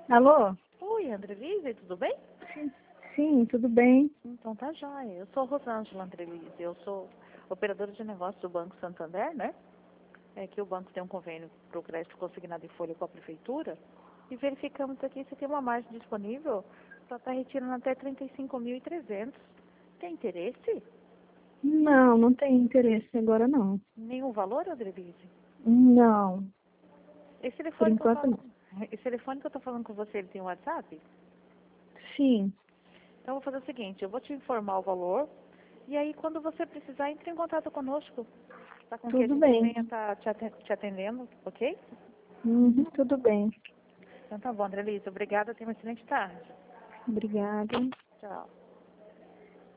Alô? Oi, Andrelise, tudo bem? Sim, tudo bem. Então tá jóia. Eu sou Rosângela Andrelise, eu sou operadora de negócios do Banco Santander, né? É que o banco tem um convênio para o crédito consignado em folha com a prefeitura e verificamos aqui se tem uma margem disponível para estar retirando até 35.300. Tem interesse? Não, não tem interesse agora não. Nenhum valor, Andrelise? Não, Esse por telefone que eu enquanto falo, não. esse telefone que eu tô falando com você, ele tem um WhatsApp? Sim, Então eu vou fazer o seguinte, eu vou te informar o valor e aí quando você precisar, entre em contato conosco, tá, com que a tudo gente bem. venha estar te atendendo, ok? Uhum, tudo bem. Então tá bom, Andrelise, obrigada, tenha uma excelente tarde. Obrigada. Tchau.